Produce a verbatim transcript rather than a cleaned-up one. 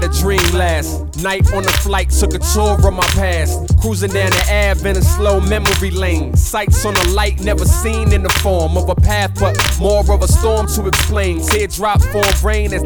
a dream last night on the flight, took a tour of my past. Cruising down the Ave in a slow memory lane. Sights on the light, never seen in the form of a path, but more of a storm to explain. Teardrop form rain as